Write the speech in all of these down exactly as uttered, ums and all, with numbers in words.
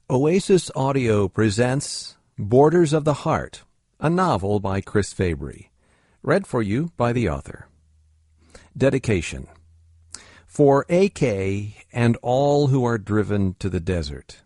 Oasis Audio presents Borders of the Heart, a novel by Chris Fabry, read for you by the author. Dedication. For A K and all who are driven to the desert.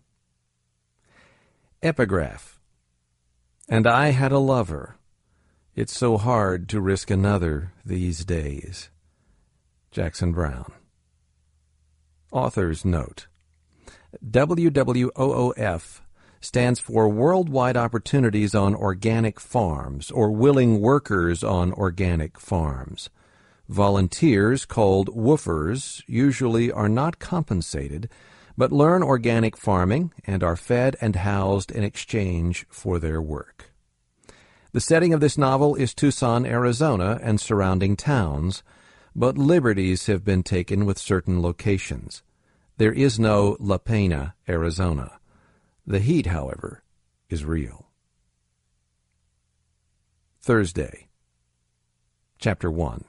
Epigraph. And I had a lover. It's so hard to risk another these days. Jackson Browne. Author's note. W W O O F stands for Worldwide Opportunities on Organic Farms, or Willing Workers on Organic Farms. Volunteers, called woofers, usually are not compensated, but learn organic farming and are fed and housed in exchange for their work. The setting of this novel is Tucson, Arizona, and surrounding towns, but liberties have been taken with certain locations. There is no La Pena, Arizona. The heat, however, is real. Thursday. Chapter one.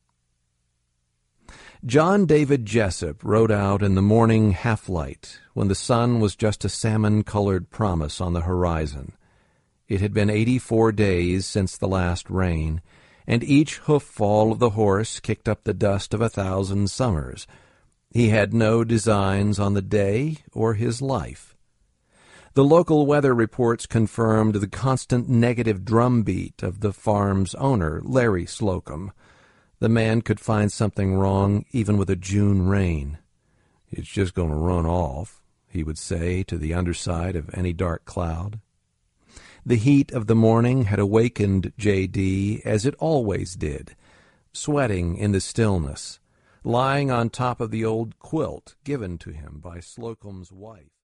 John David Jessup rode out in the morning half-light when the sun was just a salmon-colored promise on the horizon. It had been eighty-four days since the last rain, and each hoof-fall of the horse kicked up the dust of a thousand summers. He had no designs on the day or his life. The local weather reports confirmed the constant negative drumbeat of the farm's owner, Larry Slocum. The man could find something wrong even with a June rain. "It's just going to run off," he would say to the underside of any dark cloud. The heat of the morning had awakened J D as it always did, sweating in the stillness, lying on top of the old quilt given to him by Slocum's wife.